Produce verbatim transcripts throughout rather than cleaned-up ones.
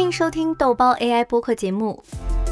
迎收听豆包 A I 播客节目。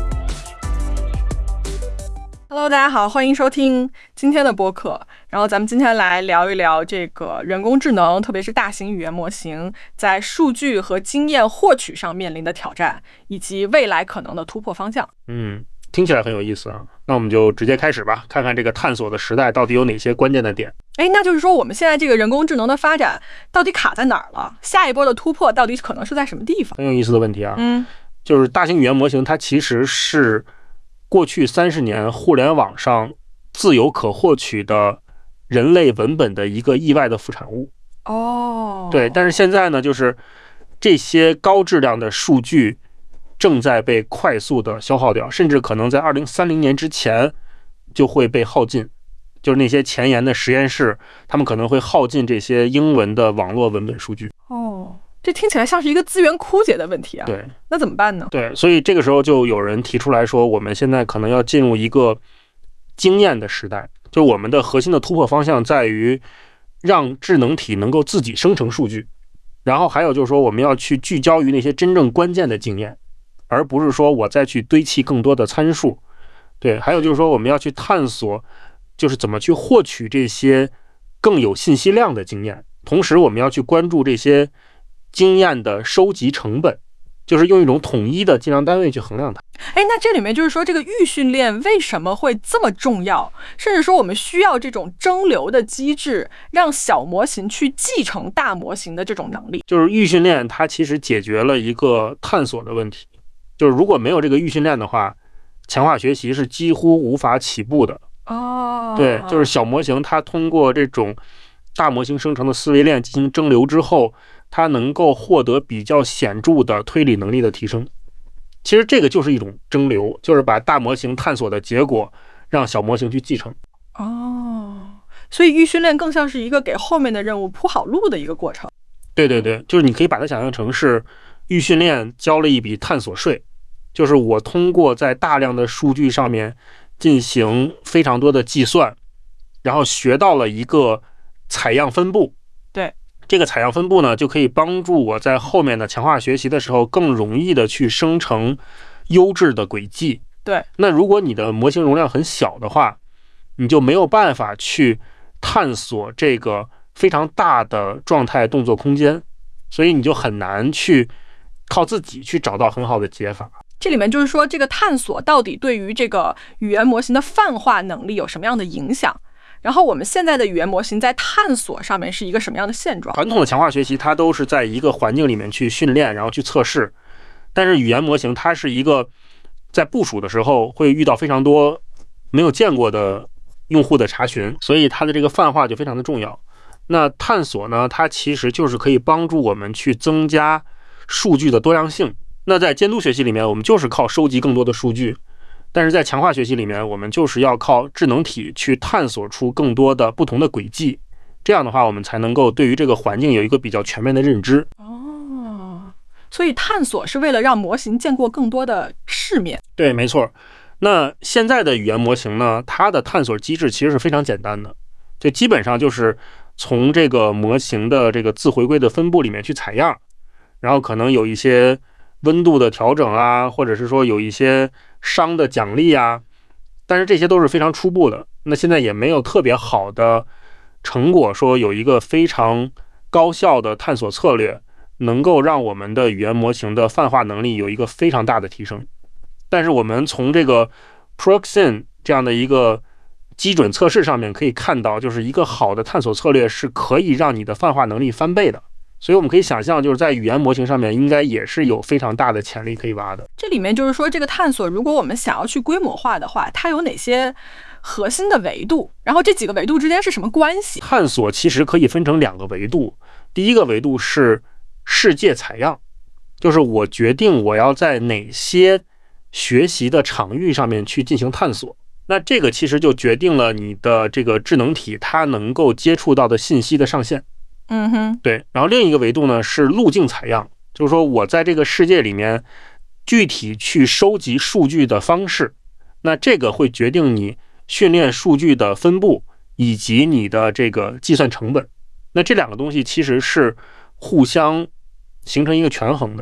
Hello， 大家好，欢迎收听今天的播客。然后咱们今天来聊一聊这个人工智能，特别是大型语言模型在数据和经验获取上面临的挑战，以及未来可能的突破方向。 嗯，听起来很有意思啊。那我们就直接开始吧，看看这个探索的时代到底有哪些关键的点。 哎，那就是说我们现在这个人工智能的发展到底卡在哪儿了？下一波的突破到底可能是在什么地方？ 很有意思的问题啊。 嗯， 就是大型语言模型它其实是过去三十年互联网上自由可获取的人类文本的一个意外的副产物。 哦， 对，但是现在呢，就是这些高质量的数据正在被快速的消耗掉，甚至可能在二零三零年之前就会被耗尽。就是那些前沿的实验室，他们可能会耗尽这些英文的网络文本数据。 哦，这听起来像是一个资源枯竭的问题啊。 对， 那怎么办呢？ 对，所以这个时候就有人提出来说，我们现在可能要进入一个经验的时代，就我们的核心的突破方向在于让智能体能够自己生成数据，然后还有就是说我们要去聚焦于那些真正关键的经验，而不是说我再去堆砌更多的参数。对，还有就是说我们要去探索就是怎么去获取这些更有信息量的经验，同时我们要去关注这些经验的收集成本，就是用一种统一的计量单位去衡量它。 哎，那这里面就是说这个预训练为什么会这么重要，甚至说我们需要这种蒸馏的机制，让小模型去继承大模型的这种能力。 就是预训练它其实解决了一个探索的问题，就是如果没有这个预训练的话，强化学习是几乎无法起步的。 哦， 对，就是小模型它通过这种大模型生成的思维链进行蒸馏之后，它能够获得比较显著的推理能力的提升。其实这个就是一种蒸馏，就是把大模型探索的结果让小模型去继承。 哦，所以预训练更像是一个给后面的任务铺好路的一个过程。 对对对，就是你可以把它想象成是预训练交了一笔探索税，就是我通过在大量的数据上面进行非常多的计算，然后学到了一个采样分布。 对， 这个采样分布呢，就可以帮助我在后面的强化学习的时候更容易的去生成优质的轨迹。 对， 那如果你的模型容量很小的话，你就没有办法去探索这个非常大的状态动作空间，所以你就很难去靠自己去找到很好的解法。 这里面就是说这个探索到底对于这个语言模型的泛化能力有什么样的影响，然后我们现在的语言模型在探索上面是一个什么样的现状。 传统的强化学习它都是在一个环境里面去训练，然后去测试，但是语言模型它是一个在部署的时候会遇到非常多没有见过的用户的查询，所以它的这个泛化就非常的重要。那探索呢，它其实就是可以帮助我们去增加数据的多样性。那在监督学习里面，我们就是靠收集更多的数据，但是在强化学习里面，我们就是要靠智能体去探索出更多的不同的轨迹，这样的话我们才能够对于这个环境有一个比较全面的认知。 哦，所以探索是为了让模型见过更多的世面。 对，没错。那现在的语言模型呢，它的探索机制其实是非常简单的，就基本上就是从这个模型的这个自回归的分布里面去采样，然后可能有一些温度的调整啊，或者是说有一些熵的奖励啊，但是这些都是非常初步的。那现在也没有特别好的成果说有一个非常高效的探索策略能够让我们的语言模型的泛化能力有一个非常大的提升。但是我们从这个 Proxen 这样的一个基准测试上面可以看到，就是一个好的探索策略是可以让你的泛化能力翻倍的。所以我们可以想象，就是在语言模型上面应该也是有非常大的潜力可以挖的。 这里面就是说这个探索，如果我们想要去规模化的话，它有哪些核心的维度，然后这几个维度之间是什么关系？ 探索其实可以分成两个维度，第一个维度是世界采样，就是我决定我要在哪些学习的场域上面去进行探索，那这个其实就决定了你的这个智能体它能够接触到的信息的上限。 嗯哼， 对。然后另一个维度呢是路径采样，就是说我在这个世界里面具体去收集数据的方式，那这个会决定你训练数据的分布以及你的这个计算成本。那这两个东西其实是互相形成一个权衡的。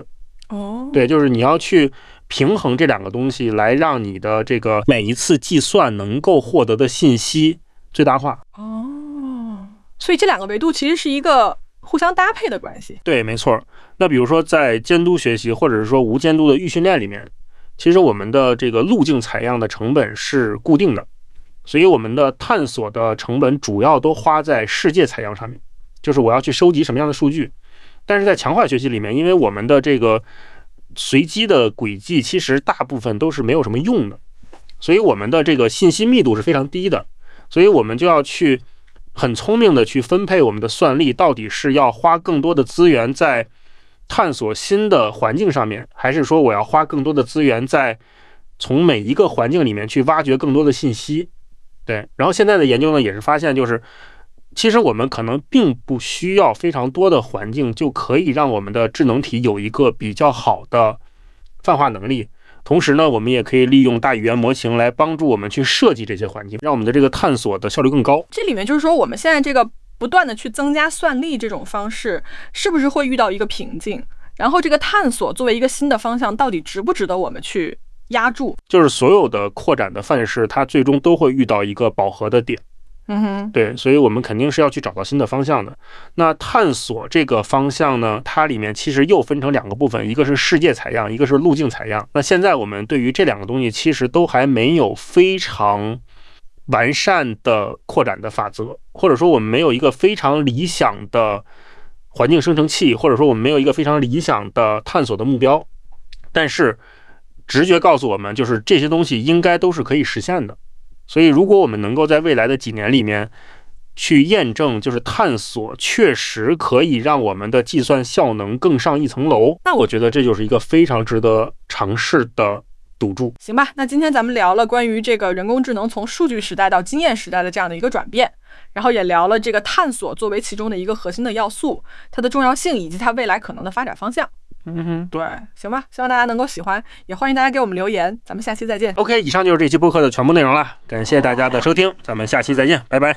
哦， 对，就是你要去平衡这两个东西，来让你的这个每一次计算能够获得的信息最大化。 哦，所以这两个维度其实是一个互相搭配的关系。 对，没错。那比如说在监督学习或者是说无监督的预训练里面，其实我们的这个路径采样的成本是固定的，所以我们的探索的成本主要都花在世界采样上面，就是我要去收集什么样的数据。但是在强化学习里面，因为我们的这个随机的轨迹其实大部分都是没有什么用的，所以我们的这个信息密度是非常低的，所以我们就要去很聪明的去分配我们的算力，到底是要花更多的资源在探索新的环境上面，还是说我要花更多的资源在从每一个环境里面去挖掘更多的信息。对，然后现在的研究呢也是发现，就是其实我们可能并不需要非常多的环境就可以让我们的智能体有一个比较好的泛化能力。同时呢，我们也可以利用大语言模型来帮助我们去设计这些环境，让我们的这个探索的效率更高。 这里面就是说，我们现在这个不断的去增加算力这种方式，是不是会遇到一个瓶颈？然后这个探索作为一个新的方向，到底值不值得我们去压住？ 就是所有的扩展的范式，它最终都会遇到一个饱和的点。 嗯哼， 对，所以我们肯定是要去找到新的方向的。那探索这个方向呢，它里面其实又分成两个部分，一个是世界采样，一个是路径采样。那现在我们对于这两个东西其实都还没有非常完善的扩展的法则，或者说我们没有一个非常理想的环境生成器，或者说我们没有一个非常理想的探索的目标。但是直觉告诉我们，就是这些东西应该都是可以实现的。所以如果我们能够在未来的几年里面去验证，就是探索确实可以让我们的计算效能更上一层楼，那我觉得这就是一个非常值得尝试的赌注。 行吧，那今天咱们聊了关于这个人工智能从数据时代到经验时代的这样的一个转变，然后也聊了这个探索作为其中的一个核心的要素，它的重要性以及它未来可能的发展方向。 嗯哼， 对，行吧，希望大家能够喜欢，也欢迎大家给我们留言，咱们下期再见。 OK， 以上就是这期播客的全部内容了，感谢大家的收听，咱们下期再见，拜拜。